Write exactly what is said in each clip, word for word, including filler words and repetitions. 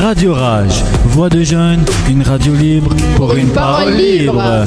Radio Rage, voix de jeunes, une radio libre pour une parole libre.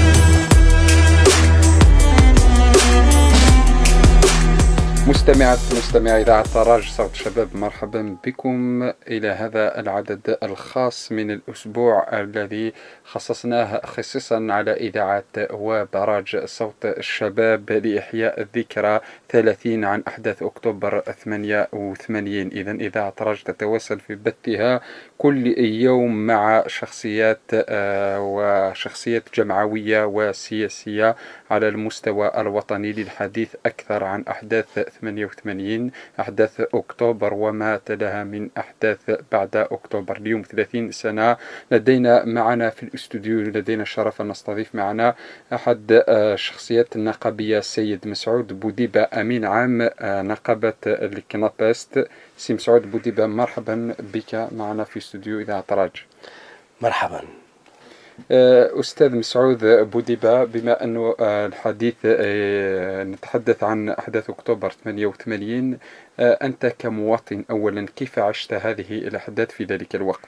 مستمعات مستمعي إذاعة راج صوت الشباب، مرحبا بكم إلى هذا العدد الخاص من الأسبوع الذي خصصناه خصيصا على إذاعة وبراج صوت الشباب لإحياء الذكرى ثلاثين عن أحداث أكتوبر ثمانية وثمانين. إذا إذاعة راج تتواصل في بثها كل يوم مع شخصيات آه وشخصيات جمعوية وسياسية على المستوى الوطني للحديث أكثر عن أحداث ثمانية وثمانين، أحداث أكتوبر وما تلاها من أحداث بعد أكتوبر. اليوم ثلاثين سنة. لدينا معنا في الاستوديو، لدينا الشرف أن نستضيف معنا أحد الشخصيات النقابية السيد مسعود بوديبة، أمين عام نقابة الكنابست. سي مسعود بوديبة، مرحبا بك معنا في استوديو إذاعة راج. مرحبا أستاذ مسعود بوديبة، بما أنه الحديث نتحدث عن أحداث أكتوبر ثمانية وثمانين، أنت كمواطن أولا كيف عشت هذه الأحداث في ذلك الوقت؟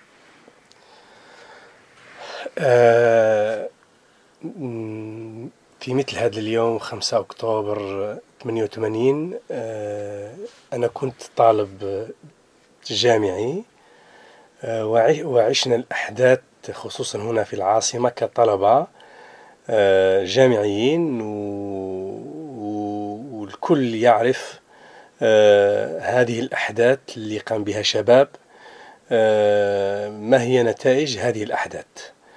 في مثل هذا اليوم خمسة أكتوبر ثمانية وثمانين أنا كنت طالب جامعي، وعشنا الأحداث خصوصا هنا في العاصمة كطلبة جامعيين، والكل يعرف هذه الأحداث اللي قام بها شباب. ما هي نتائج هذه الأحداث؟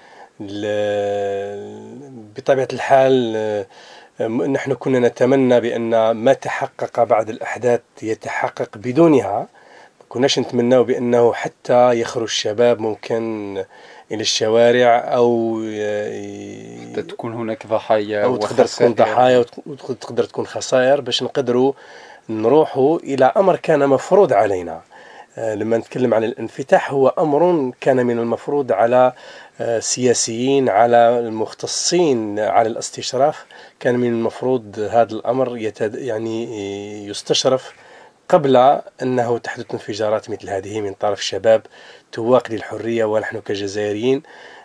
بطبيعة الحال نحن كنا نتمنى بأن ما تحقق بعد الأحداث يتحقق بدونها. كناش نتمنى بأنه حتى يخرج الشباب ممكن إلى الشوارع، أو ي... تكون هناك ضحايا أو تقدر تكون ضحايا وتقدر تكون خسائر، باش نقدروا نروحوا إلى أمر كان مفروض علينا. لما نتكلم عن الانفتاح، هو أمر كان من المفروض على سياسيين، على المختصين، على الاستشراف. كان من المفروض هذا الأمر يتد... يعني يستشرف قبل أنه تحدث انفجارات مثل هذه من طرف شباب تواق للحرية. ونحن كجزائريين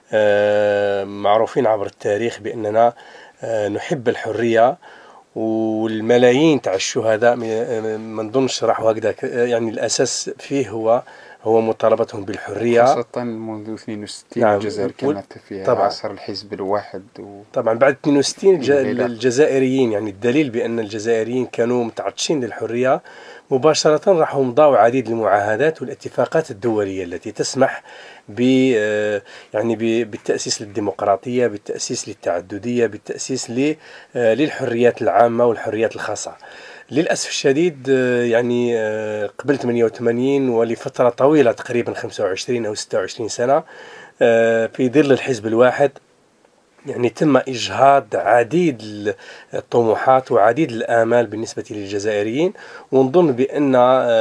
معروفين عبر التاريخ بأننا نحب الحرية، والملايين تاع الشهداء ما نظنش راحوا هكذا. يعني الأساس فيه هو هو مطالبتهم بالحرية، خاصة منذ اثنين وستين. نعم. الجزائر كانت في طبعا عصر الحزب الواحد، و... طبعا بعد اثنين وستين الجزائريين، يعني الدليل بأن الجزائريين كانوا متعطشين للحرية، مباشرة راحوا مضاوا عديد المعاهدات والاتفاقات الدولية التي تسمح ب يعني بالتأسيس للديمقراطية، بالتأسيس للتعددية، بالتأسيس للحريات العامة والحريات الخاصة. للأسف الشديد يعني قبل ثمانية وثمانين ولفترة طويلة تقريبا خمسة وعشرين أو ستة وعشرين سنة في ظل الحزب الواحد، يعني تم إجهاض عديد الطموحات وعديد الآمال بالنسبة للجزائريين. ونظن بأن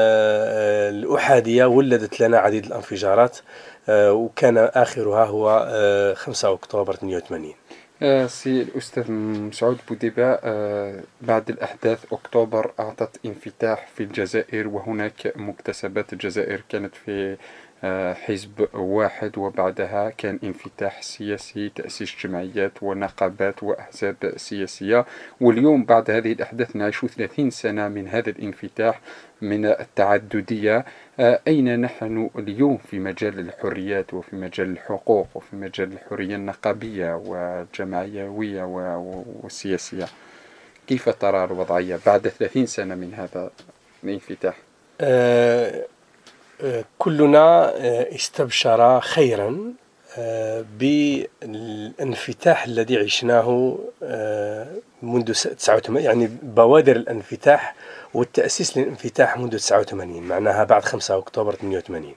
الأحادية ولدت لنا عديد الانفجارات، وكان آخرها هو خمسة أكتوبر ثمانية وثمانين. آه سي الأستاذ مسعود بوديبة، آه بعد الأحداث أكتوبر أعطت انفتاح في الجزائر، وهناك مكتسبات. الجزائر كانت في آه حزب واحد، وبعدها كان انفتاح سياسي، تأسيس جمعيات ونقابات وأحزاب سياسية. واليوم بعد هذه الأحداث نعيش ثلاثين سنة من هذا الانفتاح، من التعددية. آه أين نحن اليوم في مجال الحريات وفي مجال الحقوق وفي مجال الحرية النقابية والجمعوية والسياسية؟ كيف ترى الوضعية بعد ثلاثين سنة من هذا الانفتاح؟ آه آه كلنا آه استبشر خيرا آه بالانفتاح الذي عشناه آه منذ تسعة وثمانين، يعني بوادر الانفتاح والتأسيس للانفتاح منذ تسعة وثمانين، معناها بعد خمسة أكتوبر ثمانية وثمانين.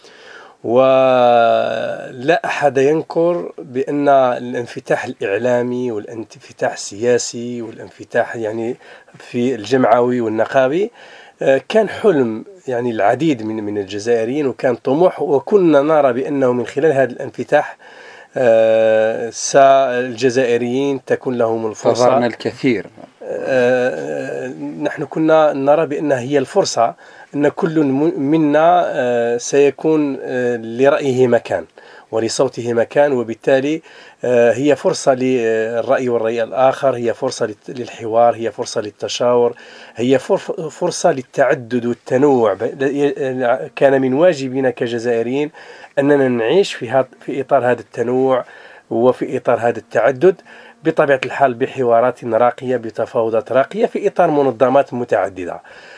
ولا أحد ينكر بأن الانفتاح الإعلامي والانفتاح السياسي والانفتاح يعني في الجمعوي والنقابي كان حلم يعني العديد من من الجزائريين، وكان طموح، وكنا نرى بأنه من خلال هذا الانفتاح الجزائريين تكون لهم الفرصة. انتظرنا الكثير. نحن كنا نرى بأنها هي الفرصة أن كل منا سيكون لرأيه مكان ولصوته مكان، وبالتالي هي فرصة للرأي والرأي الآخر، هي فرصة للحوار، هي فرصة للتشاور، هي فرصة للتعدد والتنوع. كان من واجبنا كجزائريين أننا نعيش في في إطار هذا التنوع وفي إطار هذا التعدد، بطبيعة الحال بحوارات راقية، بتفاوضات راقية في إطار منظمات متعددة.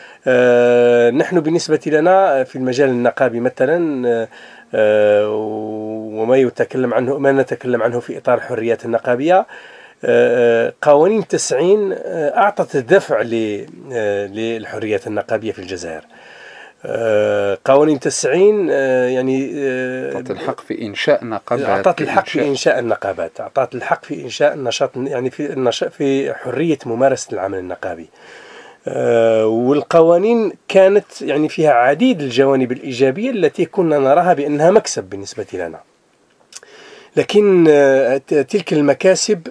أه نحن بالنسبة لنا في المجال النقابي مثلا أه وما يتكلم عنه ما نتكلم عنه في إطار الحريات النقابية، أه قوانين تسعين أعطت دفع للحريات النقابية في الجزائر. أه قوانين تسعين أه يعني أعطت الحق في إنشاء نقابات، أعطت الحق في إنشاء النقابات، أعطت الحق في إنشاء النشاط، يعني في النشاط في حرية ممارسة العمل النقابي. أه والقوانين كانت يعني فيها عديد الجوانب الإيجابية التي كنا نراها بأنها مكسب بالنسبة لنا، لكن أه تلك المكاسب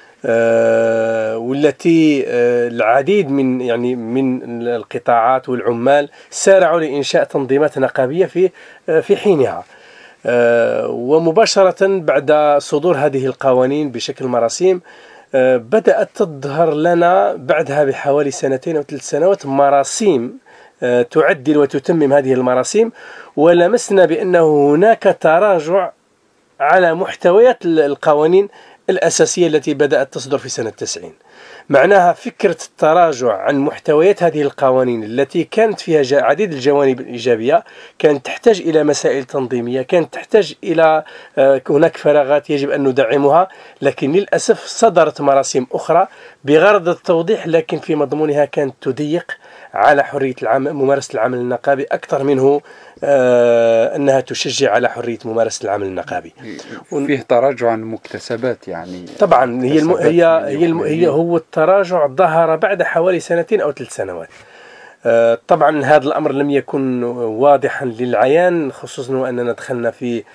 أه والتي أه العديد من يعني من القطاعات والعمال سارعوا لإنشاء تنظيمات نقابية في أه في حينها، أه ومباشرة بعد صدور هذه القوانين بشكل مراسيم بدأت تظهر لنا بعدها بحوالي سنتين أو ثلاث سنوات مراسيم تعدل وتتمم هذه المراسيم، ولمسنا بأنه هناك تراجع على محتويات القوانين الأساسية التي بدأت تصدر في سنة تسعين. معناها فكرة التراجع عن محتويات هذه القوانين التي كانت فيها عديد الجوانب الإيجابية، كانت تحتاج إلى مسائل تنظيمية، كانت تحتاج إلى هناك فراغات يجب أن ندعمها، لكن للأسف صدرت مراسيم أخرى بغرض التوضيح، لكن في مضمونها كانت تضيق على حرية العمل ممارسة العمل النقابي أكثر منه آه أنها تشجع على حرية ممارسة العمل النقابي. فيه تراجع عن المكتسبات يعني طبعا هي الم... هي هي, الم... هي هو التراجع ظهر بعد حوالي سنتين أو ثلاث سنوات. آه طبعا هذا الأمر لم يكن واضحا للعيان، خصوصا وأننا دخلنا في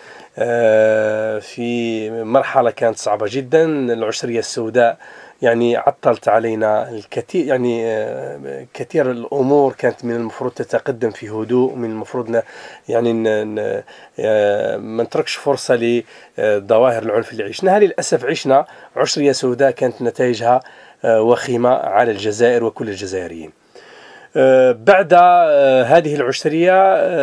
آه في مرحلة كانت صعبة جدا. العشرية السوداء يعني عطلت علينا الكثير، يعني كثير الأمور كانت من المفروض تتقدم في هدوء، من المفروض يعني ما نتركش فرصة لظواهر العنف اللي عشناها. للأسف عشنا عشرية سوداء كانت نتائجها وخيمة على الجزائر وكل الجزائريين. بعد هذه العشرية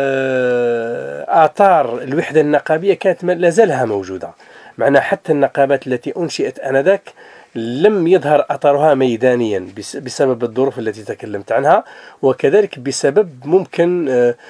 آثار الوحدة النقابية كانت لا زالها موجودة، معنا حتى النقابات التي أنشئت آنذاك لم يظهر أثرها ميدانيا بسبب الظروف التي تكلمت عنها، وكذلك بسبب ممكن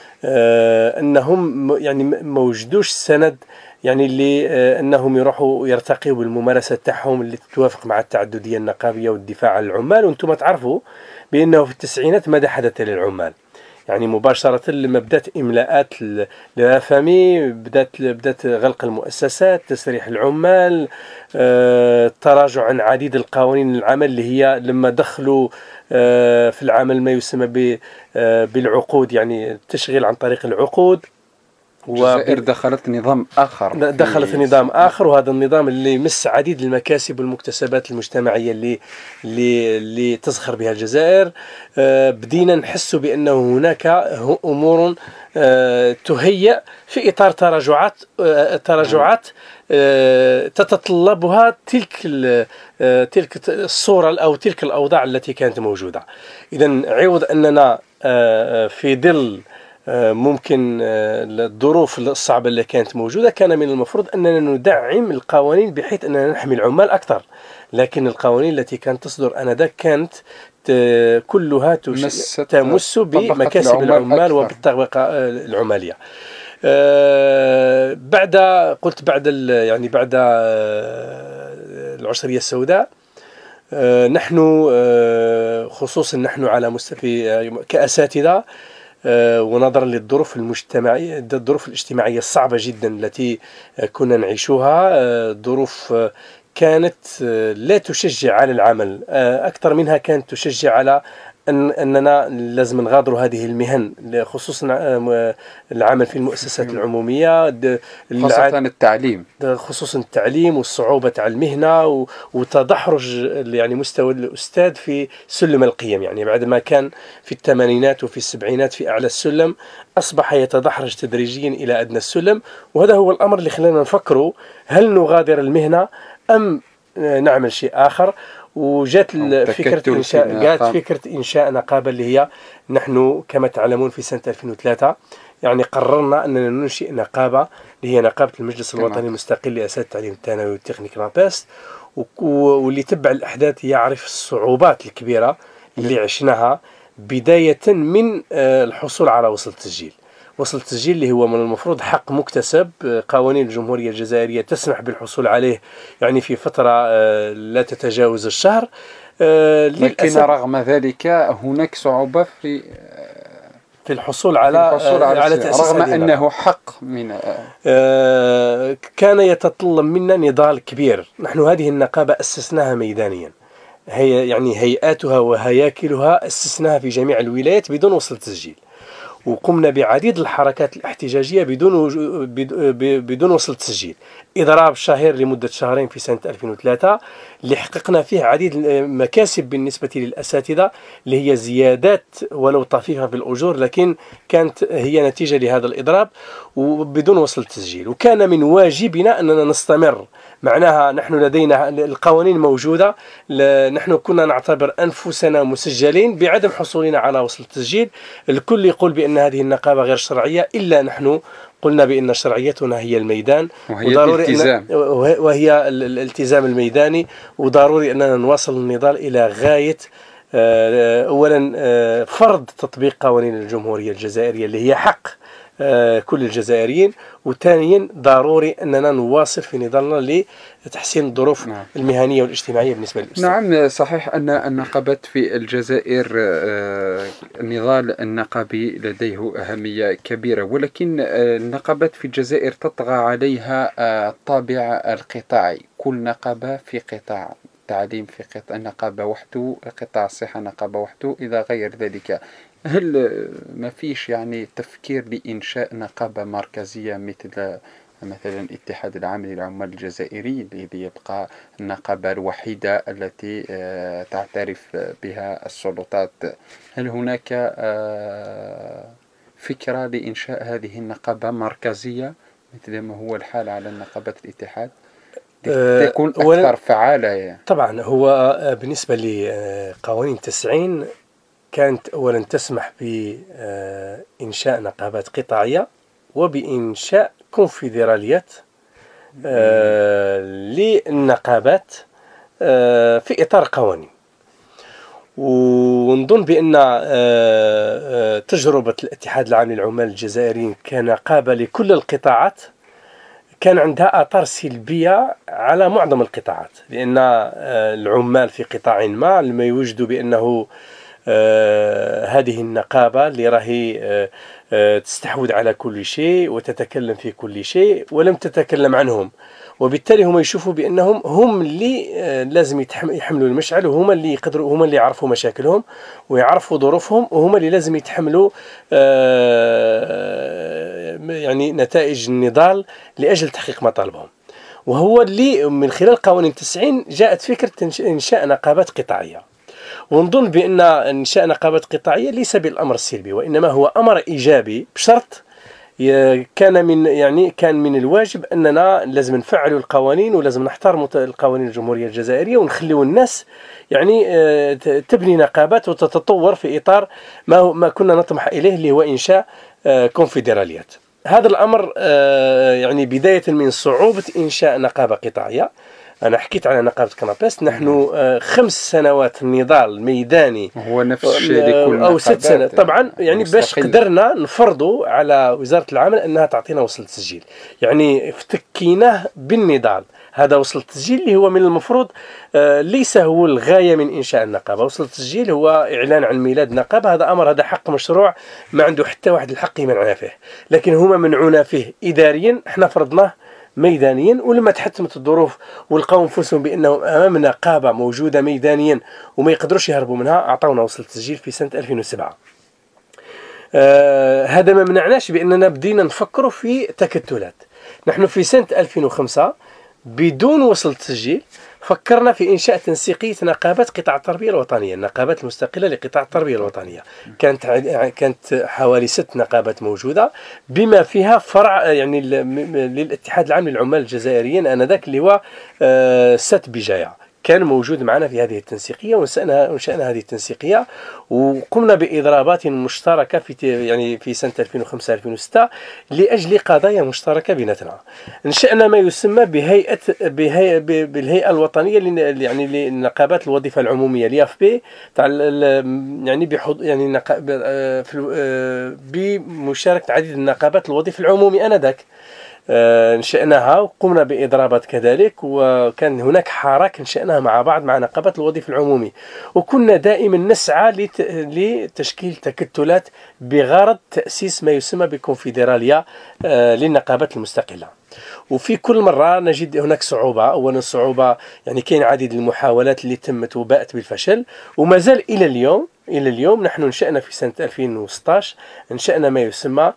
أنهم يعني ما وجدوش سند يعني اللي أنهم يروحوا يرتقوا بالممارسة تاعهم اللي تتوافق مع التعددية النقابية والدفاع عن العمال. وأنتم تعرفوا بأنه في التسعينات ماذا حدث للعمال، يعني مباشرة لما بدأت إملاءات لافامي، بدأت بدأت غلق المؤسسات، تسريح العمال، آه، تراجع عن عديد القوانين العمل اللي هي لما دخلوا آه، في العمل ما يسمى آه، بالعقود، يعني التشغيل عن طريق العقود. الجزائر دخلت نظام آخر دخلت نظام آخر، وهذا النظام اللي يمس عديد المكاسب والمكتسبات المجتمعية اللي اللي, اللي تزخر بها الجزائر. بدينا نحس بأنه هناك أمور تهيأ في إطار تراجعات تراجعات تتطلبها تلك تلك الصورة أو تلك الأوضاع التي كانت موجودة. إذن عوض أننا في ظل ممكن الظروف الصعبة اللي كانت موجودة، كان من المفروض أننا ندعم القوانين بحيث أننا نحمي العمال أكثر، لكن القوانين التي كانت تصدر آنذاك كانت كلها تمس بمكاسب العمال وبالطبقة العمالية. بعد قلت بعد يعني بعد العشرية السوداء نحن خصوصا نحن على مستوى كأساتذة ونظرا للظروف المجتمعية الظروف الاجتماعية الصعبة جدا التي كنا نعيشها، ظروف كانت لا تشجع على العمل، أكثر منها كانت تشجع على أن أننا لازم نغادروا هذه المهن، خصوصا العمل في المؤسسات العمومية، خاصة التعليم، خصوصا التعليم وصعوبة على المهنة وتدحرج يعني مستوى الأستاذ في سلم القيم. يعني بعد ما كان في الثمانينات وفي السبعينات في أعلى السلم، أصبح يتدحرج تدريجيا إلى أدنى السلم. وهذا هو الأمر اللي خلانا نفكروا هل نغادر المهنة أم نعمل شيء آخر. وجات فكرة إنشاء جات فكرة إنشاء نقابة اللي هي نحن كما تعلمون في سنة ألفين وثلاثة يعني قررنا أننا ننشئ نقابة اللي هي نقابة المجلس الوطني المستقل لأساتذة التعليم الثانوي والتكنيك نابست، واللي تبع الأحداث يعرف الصعوبات الكبيرة اللي عشناها بداية من الحصول على وصل التسجيل. وصل التسجيل اللي هو من المفروض حق مكتسب، قوانين الجمهورية الجزائرية تسمح بالحصول عليه يعني في فترة لا تتجاوز الشهر. لكن رغم ذلك هناك صعوبة في في الحصول على الحصول على, على رغم أنه حق من كان يتطلب منا نضال كبير. نحن هذه النقابة أسسناها ميدانيا، هي يعني هيئاتها وهياكلها أسسناها في جميع الولايات بدون وصل تسجيل، وقمنا بعديد الحركات الاحتجاجية بدون بدون وصل تسجيل. إضراب شهير لمدة شهرين في سنة ألفين وثلاثة اللي حققنا فيه عديد المكاسب بالنسبة للأساتذة، اللي هي زيادات ولو طفيفة في الأجور، لكن كانت هي نتيجة لهذا الإضراب وبدون وصل تسجيل. وكان من واجبنا أننا نستمر، معناها نحن لدينا القوانين موجودة، نحن كنا نعتبر أنفسنا مسجلين بعدم حصولنا على وصل التسجيل. الكل يقول بأن هذه النقابة غير شرعية، إلا نحن قلنا بأن شرعيتنا هي الميدان وهي الالتزام، وهي الالتزام الميداني، وضروري أننا نواصل النضال إلى غاية أولا فرض تطبيق قوانين الجمهورية الجزائرية اللي هي حق كل الجزائريين، وثانيا ضروري أننا نواصل في نضالنا لتحسين الظروف نعم. المهنية والاجتماعية بالنسبة للأستاذ. نعم صحيح أن النقابات في الجزائر النضال النقابي لديه أهمية كبيرة، ولكن النقابات في الجزائر تطغى عليها الطابع القطاعي. كل نقابة في قطاع التعليم في قطاع نقابة وحده، قطاع الصحة نقابة وحده إلى غير ذلك. هل ما فيش يعني تفكير لإنشاء نقابة مركزية مثل مثلا اتحاد العامل العمال الجزائري الذي يبقى النقابة الوحيدة التي تعترف بها السلطات؟ هل هناك فكرة لإنشاء هذه النقابة مركزية مثل ما هو الحال على نقابة الاتحاد تكون أكثر فعالة يعني؟ طبعا هو بالنسبة لقوانين تسعين كانت أولا تسمح بإنشاء نقابات قطاعية وبإنشاء كونفدراليات للنقابات في إطار قوانين. ونظن بأن تجربة الاتحاد العام للعمال الجزائريين كنقابة لكل القطاعات كان عندها آثار سلبية على معظم القطاعات، لأن العمال في قطاع ما لما يوجدوا بأنه آه هذه النقابة اللي راهي آه آه تستحوذ على كل شيء وتتكلم في كل شيء ولم تتكلم عنهم، وبالتالي هم يشوفوا بأنهم هم اللي آه لازم يحملوا المشعل، وهم اللي يقدروا، هم اللي يعرفوا مشاكلهم ويعرفوا ظروفهم، وهم اللي لازم يتحملوا آه يعني نتائج النضال لأجل تحقيق مطالبهم. وهو اللي من خلال قوانين تسعين جاءت فكرة إنشاء نقابات قطاعية. ونظن بأن إنشاء نقابات قطاعية ليس بالأمر السلبي، وإنما هو أمر إيجابي بشرط كان من يعني كان من الواجب أننا لازم نفعل القوانين ولازم نحترم القوانين الجمهورية الجزائرية ونخليوا الناس يعني تبني نقابات وتتطور في إطار ما ما كنا نطمح إليه اللي هو إنشاء كونفدراليات. هذا الأمر يعني بداية من صعوبة إنشاء نقابة قطاعية. أنا حكيت على نقابة كنابست، نحن خمس سنوات نضال ميداني هو نفس الشيء لكل أو ست سنوات طبعا، يعني باش قدرنا نفرضوا على وزارة العمل أنها تعطينا وصل التسجيل، يعني افتكيناه بالنضال. هذا وصل التسجيل اللي هو من المفروض ليس هو الغاية من إنشاء النقابة. وصل التسجيل هو إعلان عن ميلاد نقابة، هذا أمر، هذا حق مشروع ما عنده حتى واحد الحق يمنعنا فيه، لكن هما منعونا فيه إداريا، احنا فرضناه ميدانيا، ولما تحتمت الظروف ولقوا انفسهم بانهم امام نقابه موجوده ميدانيا وما يقدروش يهربوا منها، اعطونا وصل التسجيل في سنه ألفين وسبعة. آه هذا ما منعناش باننا بدينا نفكروا في تكتلات. نحن في سنه ألفين وخمسة بدون وصل التسجيل فكرنا في إنشاء تنسيقية نقابات قطاع التربية الوطنية، النقابات المستقلة لقطاع التربية الوطنية. كانت كانت حوالي ست نقابات موجودة، بما فيها فرع يعني للاتحاد العام للعمال الجزائريين آنذاك اللي هو ست بجاية، كان موجود معنا في هذه التنسيقية، وانشأنا هذه التنسيقية وقمنا بإضرابات مشتركة في يعني في سنة ألفين وخمسة ألفين وستة لأجل قضايا مشتركة بيناتنا. انشأنا ما يسمى بهيئة بهيئة بالهيئة الوطنية يعني للنقابات الوظيفة العمومية الياف بي تاع يعني بحض يعني بمشاركة عديد النقابات الوظيفة العمومي آنذاك. انشأناها وقمنا بإضرابات كذلك، وكان هناك حراك انشأناها مع بعض مع نقابات الوظيفة العمومي، وكنا دائما نسعى لت... لتشكيل تكتلات بغرض تأسيس ما يسمى بكونفدرالية للنقابات المستقلة. وفي كل مرة نجد هناك صعوبة. أولا صعوبة يعني كاين عديد المحاولات اللي تمت وباءت بالفشل، وما زال إلى اليوم إلى اليوم نحن انشأنا في سنة ألفين وستة عشر انشأنا ما يسمى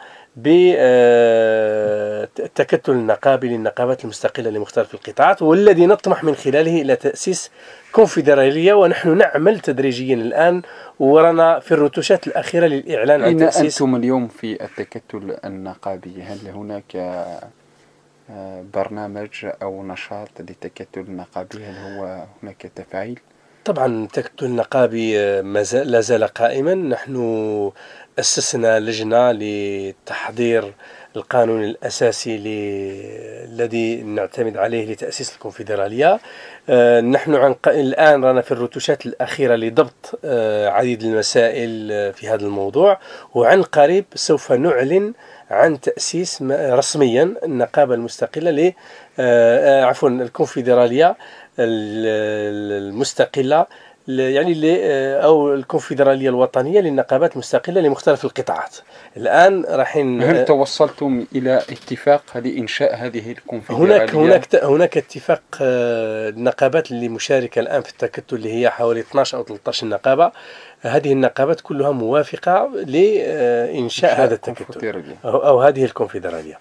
بالتكتل النقابي للنقابات المستقلة لمختلف القطاعات، والذي نطمح من خلاله إلى تأسيس كونفدرالية، ونحن نعمل تدريجيا الآن ورانا في الرتوشات الأخيرة للإعلان عن تأسيس. أين أنتم اليوم في التكتل النقابي؟ هل هناك برنامج أو نشاط للتكتل النقابي؟ هل هو هناك تفاعل؟ طبعا التكتل النقابي لا زال قائما. نحن أسسنا لجنة لتحضير القانون الأساسي الذي نعتمد عليه لتأسيس الكونفدرالية. آه نحن عن الآن رانا في الرتوشات الأخيرة لضبط آه عديد المسائل في هذا الموضوع، وعن قريب سوف نعلن عن تأسيس رسميا النقابة المستقلة ل آه عفوا الكونفدرالية المستقلة يعني أو الكونفدرالية الوطنية للنقابات المستقلة لمختلف القطاعات. الآن رايحين. هل توصلتم إلى اتفاق لإنشاء هذه الكونفدرالية؟ هناك هناك هناك اتفاق. النقابات اللي مشاركة الآن في التكتل اللي هي حوالي اثناشر أو ثلاثة عشر نقابة، هذه النقابات كلها موافقة لإنشاء هذا التكتل أو, أو هذه الكونفدرالية.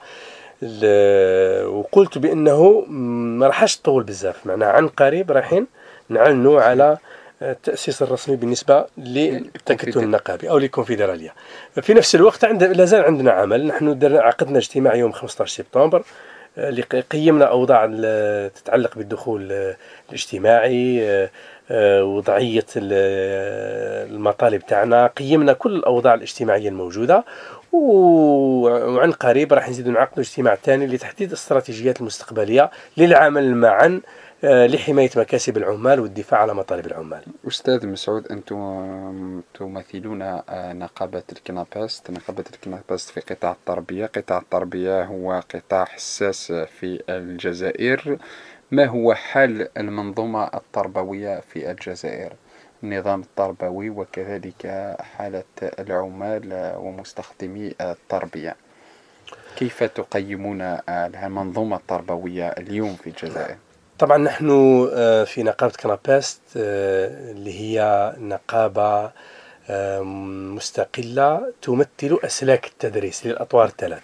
وقلت بأنه ما راحش تطول بزاف، معناها عن قريب رايحين نعلنوا على التأسيس الرسمي بالنسبة للتكتل النقابي أو للكونفدرالية. في نفس الوقت عند لازال عندنا عمل. نحن عقدنا اجتماع يوم خمسة عشر سبتمبر اللي قيمنا أوضاع تتعلق بالدخول الاجتماعي، وضعية المطالب تاعنا، قيمنا كل الأوضاع الاجتماعية الموجودة، وعن قريب راح نزيد نعقد اجتماع ثاني لتحديد الاستراتيجيات المستقبلية للعمل معا لحماية مكاسب العمال والدفاع على مطالب العمال. أستاذ مسعود، أنتم تمثلون نقابة الكنابست نقابة الكنابست في قطاع التربية. قطاع التربية هو قطاع حساس في الجزائر. ما هو حال المنظومة التربوية في الجزائر، النظام التربوي، وكذلك حالة العمال ومستخدمي التربية؟ كيف تقيمون المنظومة التربوية اليوم في الجزائر؟ طبعا نحن في نقابة كنابست اللي هي نقابة مستقلة تمثل أسلاك التدريس للأطوار الثلاث،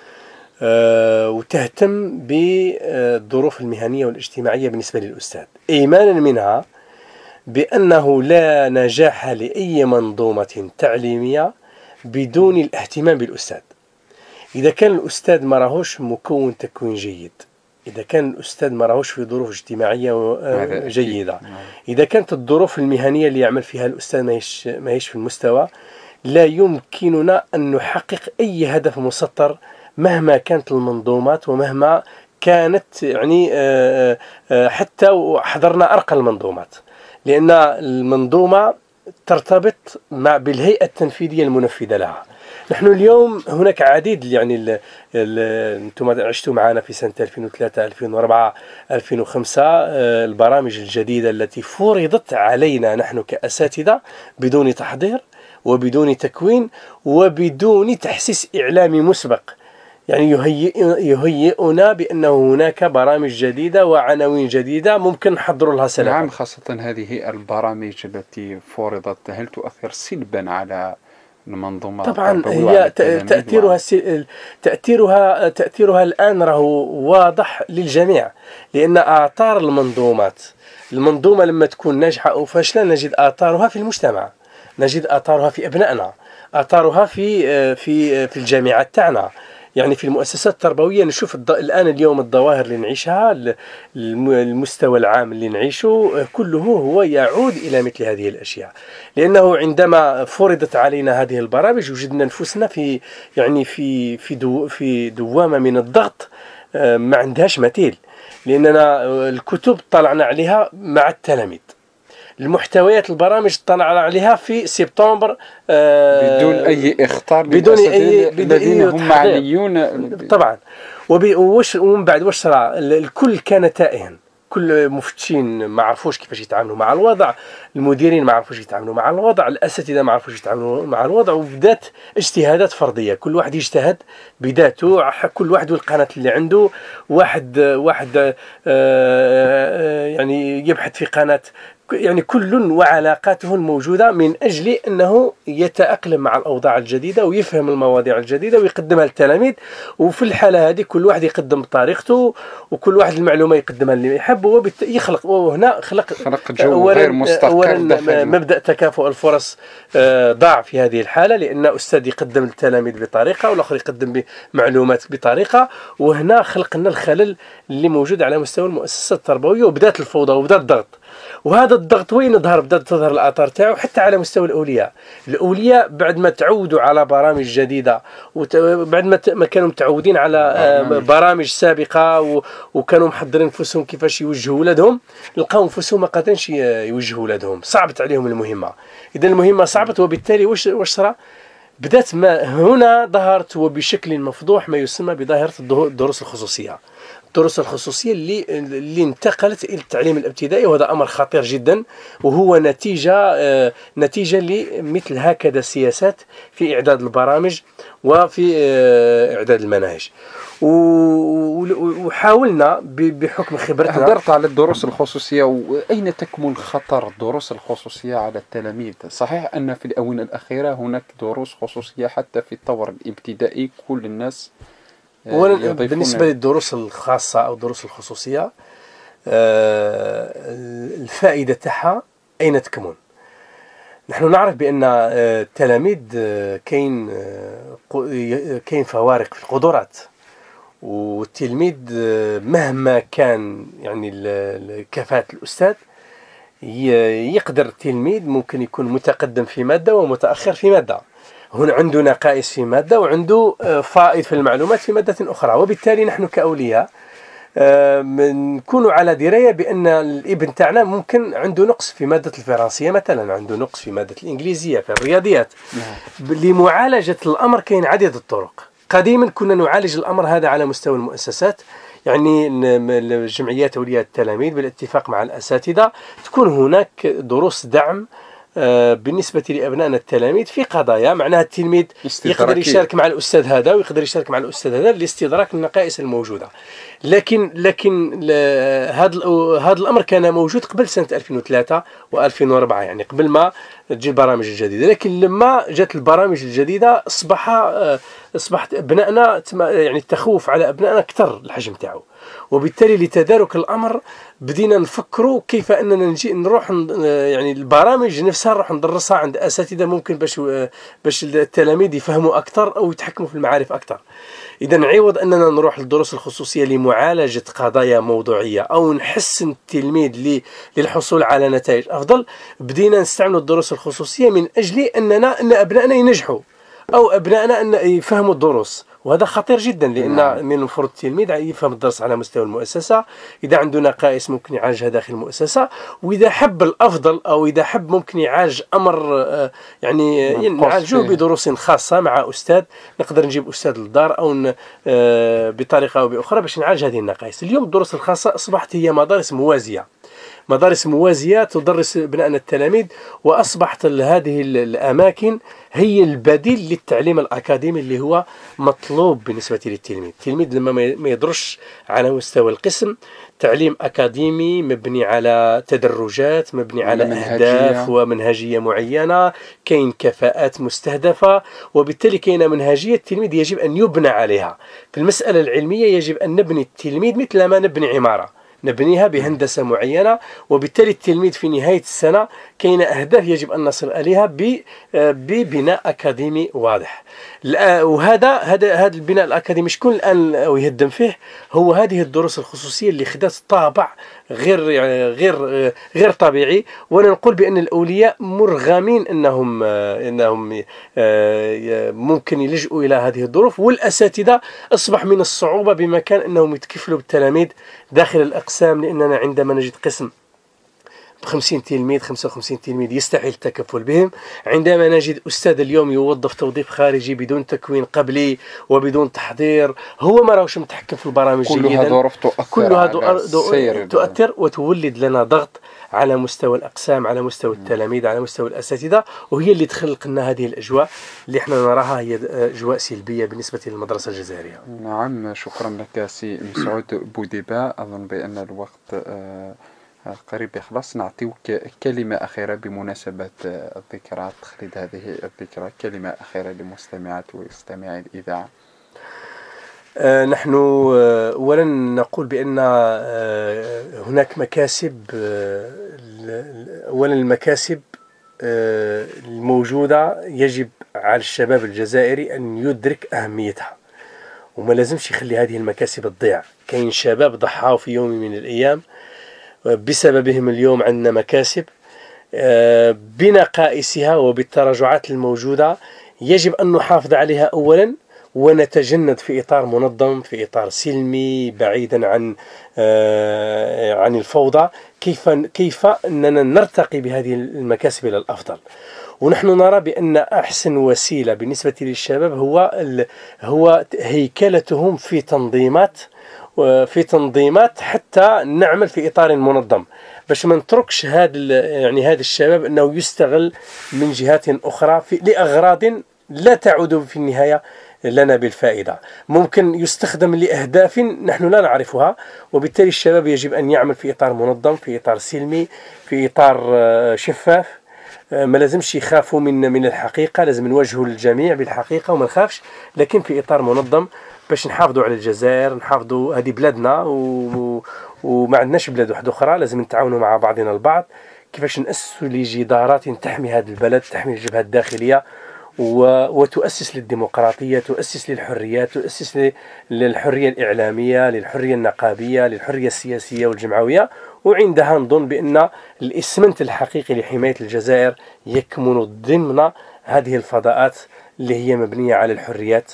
وتهتم بالظروف المهنية والاجتماعية بالنسبة للأستاذ، إيمانا منها بأنه لا نجاح لأي منظومة تعليمية بدون الاهتمام بالأستاذ. إذا كان الأستاذ ما راهوش مكون تكوين جيد، إذا كان الأستاذ ما راهوش في ظروف اجتماعية جيدة، إذا كانت الظروف المهنية اللي يعمل فيها الأستاذ ما هيش ما هيش في المستوى، لا يمكننا أن نحقق أي هدف مسطر مهما كانت المنظومات ومهما كانت يعني حتى حضرنا أرقى المنظومات، لأن المنظومة ترتبط مع بالهيئة التنفيذية المنفذة لها. نحن اليوم هناك عديد يعني أنتم عشتوا معنا في سنة ألفين وثلاثة ألفين وأربعة ألفين وخمسة البرامج الجديدة التي فرضت علينا نحن كأساتذة بدون تحضير وبدون تكوين وبدون تحسيس إعلامي مسبق يعني يهيئ يهيئنا بأنه هناك برامج جديدة وعناوين جديدة ممكن نحضر لها سلفا. نعم، خاصة هذه البرامج التي فرضت هل تؤثر سلبا على المنظومة؟ طبعا هي تأثيرها تأثيرها تأثيرها الآن راه واضح للجميع، لأن آثار المنظومات المنظومة لما تكون ناجحة أو فاشلة نجد آثارها في المجتمع، نجد آثارها في أبنائنا، آثارها في في في الجامعات تاعنا، يعني في المؤسسات التربوية. نشوف الآن اليوم الظواهر اللي نعيشها، المستوى العام اللي نعيشه كله هو يعود إلى مثل هذه الأشياء، لأنه عندما فرضت علينا هذه البرامج وجدنا نفسنا في يعني في في دو في دوامة من الضغط ما عندهاش مثيل، لأننا الكتب طلعنا عليها مع التلاميذ، المحتويات البرامج طلعنا عليها في سبتمبر بدون أي إخطار، بدون أي الذين هم معنيون طبعا. وش ومن بعد واش صرا؟ الكل كان تائها، كل مفتشين ما عرفوش كيفاش يتعاملوا مع الوضع، المديرين ما عرفوش يتعاملوا مع الوضع، الأساتذة ما عرفوش يتعاملوا مع الوضع، وبدات اجتهادات فردية، كل واحد يجتهد بذاته، كل واحد والقناة اللي عنده، واحد واحد يعني يبحث في قناة، يعني كل وعلاقاته الموجودة من أجل أنه يتأقلم مع الأوضاع الجديدة ويفهم المواضيع الجديدة ويقدمها للتلاميذ. وفي الحالة هذه كل واحد يقدم بطريقته، وكل واحد المعلومة يقدمها اللي يحب، ويخلق وهنا خلق خلق جو غير مستقر. مبدأ تكافؤ الفرص ضاع في هذه الحالة، لأن أستاذ يقدم للتلاميذ بطريقة والآخر يقدم بمعلومات بطريقة، وهنا خلقنا الخلل اللي موجود على مستوى المؤسسات التربوية، وبدأت الفوضى وبدأ الضغط. وهذا الضغط وين ظهر؟ بدأت تظهر الآثار تاعو حتى على مستوى الأولياء. الأولياء بعد ما تعودوا على برامج جديدة، وبعد ما ما كانوا متعودين على برامج سابقة وكانوا محضرين نفسهم كيفاش يوجهوا ولادهم، لقاو نفسهم ما قادرينش يوجهوا ولادهم، صعبت عليهم المهمة. إذا المهمة صعبت، وبالتالي واش واش صرا؟ بدأت ما هنا ظهرت وبشكل مفضوح ما يسمى بظاهرة الدروس الخصوصية. الدروس الخصوصية اللي اللي انتقلت إلى التعليم الابتدائي، وهذا أمر خطير جدا، وهو نتيجة آه نتيجة لمثل هكذا سياسات في إعداد البرامج وفي آه إعداد المناهج. وحاولنا بحكم خبرتنا. هدرت على الدروس الخصوصية، وأين تكمن خطر الدروس الخصوصية على التلاميذ؟ صحيح أن في الآونة الأخيرة هناك دروس خصوصية حتى في الطور الابتدائي، كل الناس بالنسبة للدروس الخاصة أو الدروس الخصوصية، الفائدة تاعها أين تكمن؟ نحن نعرف بأن التلاميذ كاين كاين فوارق في القدرات، والتلميذ مهما كان يعني كفاءة الأستاذ، يقدر التلميذ ممكن يكون متقدم في مادة ومتأخر في مادة، هنا عنده نقائص في مادة وعنده فائض في المعلومات في مادة أخرى. وبالتالي نحن كأولياء نكون على دراية بأن الابن تاعنا ممكن عنده نقص في مادة الفرنسية مثلا، عنده نقص في مادة الإنجليزية، في الرياضيات. لمعالجة الأمر كاين عديدة الطرق. قديما كنا نعالج الأمر هذا على مستوى المؤسسات، يعني الجمعيات أولياء التلاميذ بالاتفاق مع الأساتذة تكون هناك دروس دعم بالنسبة لأبنائنا التلاميذ في قضايا، معناها التلميذ يقدر يشارك مع الأستاذ هذا ويقدر يشارك مع الأستاذ هذا لاستدراك النقائص الموجودة. لكن لكن هذا هذا الأمر كان موجود قبل سنة ألفين وثلاثة وألفين وأربعة، يعني قبل ما تجي البرامج الجديدة. لكن لما جت البرامج الجديدة أصبح أصبحت أبنائنا يعني التخوف على أبنائنا أكثر الحجم تاعو، وبالتالي لتدارك الأمر بدينا نفكروا كيف أننا نجي نروح يعني البرامج نفسها نروح ندرسها عند أساتذة ممكن باش باش التلاميذ يفهموا أكثر أو يتحكموا في المعارف أكثر. إذا نعوض أننا نروح للدروس الخصوصية لمعالجة قضايا موضوعية أو نحسن التلميذ للحصول على نتائج أفضل، بدينا نستعمل الدروس الخصوصية من أجل أننا أن أبنائنا ينجحوا أو أبنائنا أن يفهموا الدروس. وهذا خطير جدا، لأن من المفروض التلميذ يفهم الدرس على مستوى المؤسسة، إذا عنده نقائص ممكن يعالجها داخل المؤسسة، وإذا حب الأفضل أو إذا حب ممكن يعالج أمر يعني نعالجه بدروس خاصة مع أستاذ، نقدر نجيب أستاذ للدار أو بطريقة أو بأخرى باش نعالج هذه النقائص. اليوم الدروس الخاصة أصبحت هي مدارس موازية، مدارس موازية تدرس بناء التلاميذ، وأصبحت هذه الأماكن هي البديل للتعليم الأكاديمي اللي هو مطلوب بالنسبة للتلميذ. التلميذ لما ما يدرش على مستوى القسم تعليم أكاديمي مبني على تدرجات، مبني على أهداف ومنهجية معينة، كاين كفاءات مستهدفة، وبالتالي كاين منهجية التلميذ يجب أن يبنى عليها. في المسألة العلمية يجب أن نبني التلميذ مثل ما نبني عمارة، نبنيها بهندسة معينة، وبالتالي التلميذ في نهاية السنة كاين أهداف يجب أن نصل إليها ببناء أكاديمي واضح. وهذا هذا هذا البناء الأكاديمي شكون الآن يهدم فيه؟ هو هذه الدروس الخصوصية اللي خدت طابع غير يعني غير غير طبيعي. وانا نقول بأن الأولياء مرغمين أنهم أنهم ممكن يلجؤوا إلى هذه الظروف، والأساتذة أصبح من الصعوبة بمكان أنهم يتكفلوا بالتلاميذ داخل الأقسام، لأننا عندما نجد قسم خمسين تلميذ خمسة وخمسين تلميذ يستحيل التكفل بهم. عندما نجد أستاذ اليوم يوظف توظيف خارجي بدون تكوين قبلي وبدون تحضير، هو ما راهوش متحكم في البرامج جيدا، كل هذا ظروف تؤثر تؤثر وتولد لنا ضغط على مستوى الأقسام، على مستوى التلاميذ، على مستوى الأساتذة، وهي اللي تخلق لنا هذه الأجواء اللي احنا نراها هي أجواء سلبية بالنسبة للمدرسة الجزائرية. نعم، شكرا لك سي مسعود بوديبا. أظن بأن الوقت آه قريب يخلص. نعطيوك كلمة أخيرة بمناسبة الذكرى، تخليد هذه الذكرى، كلمة أخيرة لمستمعات ومستمعي الإذاعة. آه نحن آه أولا نقول بأن آه هناك مكاسب. آه أولا المكاسب آه الموجودة يجب على الشباب الجزائري أن يدرك أهميتها، وما لازمش يخلي هذه المكاسب تضيع. كاين شباب ضحاوا في يوم من الأيام، بسببهم اليوم عندنا مكاسب. بنقائصها وبالتراجعات الموجودة يجب أن نحافظ عليها أولا، ونتجند في إطار منظم، في إطار سلمي، بعيدا عن عن الفوضى، كيف كيف أننا نرتقي بهذه المكاسب إلى الأفضل. ونحن نرى بأن أحسن وسيلة بالنسبة للشباب هو هو هيكلتهم في تنظيمات وفي تنظيمات حتى نعمل في إطار منظم، باش ما نتركش هذا يعني هذا الشباب أنه يستغل من جهات أخرى في لأغراض لا تعود في النهاية لنا بالفائدة. ممكن يستخدم لأهداف نحن لا نعرفها، وبالتالي الشباب يجب أن يعمل في إطار منظم، في إطار سلمي، في إطار شفاف. ما لازمش يخافوا من من الحقيقة، لازم نواجهوا الجميع بالحقيقة وما نخافش، لكن في إطار منظم باش نحافظوا على الجزائر، نحافظوا هذه بلادنا و... وما عندناش بلاد واحدة أخرى. لازم نتعاونوا مع بعضنا البعض كيفاش نأسسوا لجدارات تحمي هذا البلد، تحمي الجبهة الداخلية، و... وتؤسس للديمقراطية، تؤسس للحريات، تؤسس للحرية الإعلامية، للحرية النقابية، للحرية السياسية والجمعوية. وعندها نظن بأن الإسمنت الحقيقي لحماية الجزائر يكمن ضمن هذه الفضاءات اللي هي مبنية على الحريات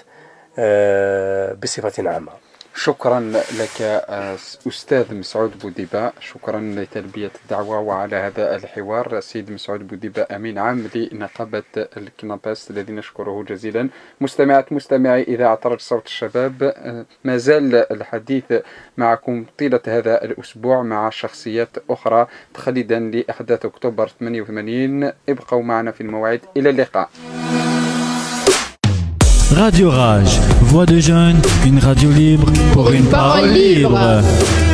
بصفة عامة. شكرا لك أستاذ مسعود بوديبا، شكرا لتلبية الدعوة وعلى هذا الحوار. سيد مسعود بوديبا أمين عام لنقابة الكناباس الذي نشكره جزيلا. مستمعات مستمعي إذاعة راديو صوت الشباب، ما زال الحديث معكم طيلة هذا الأسبوع مع شخصيات أخرى تخليدا لأحداث أكتوبر ثمانية وثمانين. ابقوا معنا في الموعد، إلى اللقاء. Radio Rage, voix de jeunes, une radio libre pour une parole libre.